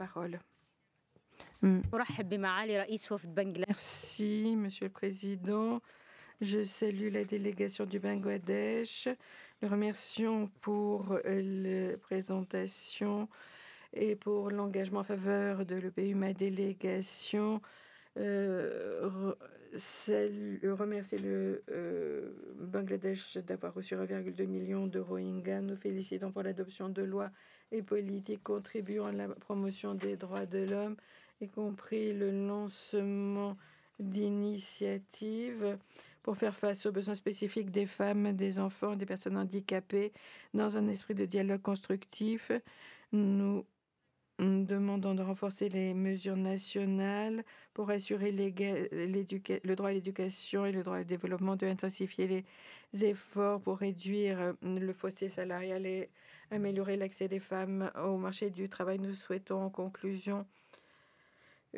parole. Mm. أرحب بمعالي رئيس وفد بنغلاديش. Merci, Monsieur le Président. Je salue la délégation du Bangladesh. Nous remercions pour la présentation et pour l'engagement en faveur de l'EPU. Ma délégation remercie le Bangladesh d'avoir reçu 1,2 million de Rohingyas. Nous félicitons pour l'adoption de lois et politiques contribuant à la promotion des droits de l'homme, y compris le lancement d'initiatives pour faire face aux besoins spécifiques des femmes, des enfants, des personnes handicapées, dans un esprit de dialogue constructif. Nous demandons de renforcer les mesures nationales pour assurer le droit à l'éducation et le droit au développement, de intensifier les efforts pour réduire le fossé salarial et améliorer l'accès des femmes au marché du travail. Nous souhaitons en conclusion